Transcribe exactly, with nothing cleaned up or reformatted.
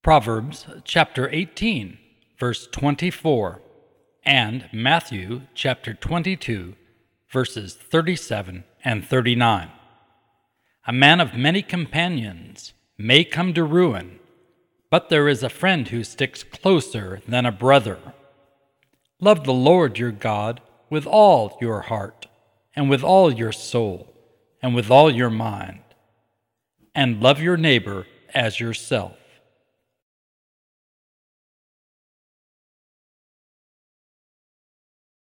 Proverbs chapter eighteen, verse twenty-four, and Matthew chapter twenty-two, verses thirty-seven and thirty-nine. A man of many companions may come to ruin, but there is a friend who sticks closer than a brother. Love the Lord your God with all your heart, and with all your soul, and with all your mind, and love your neighbor as yourself.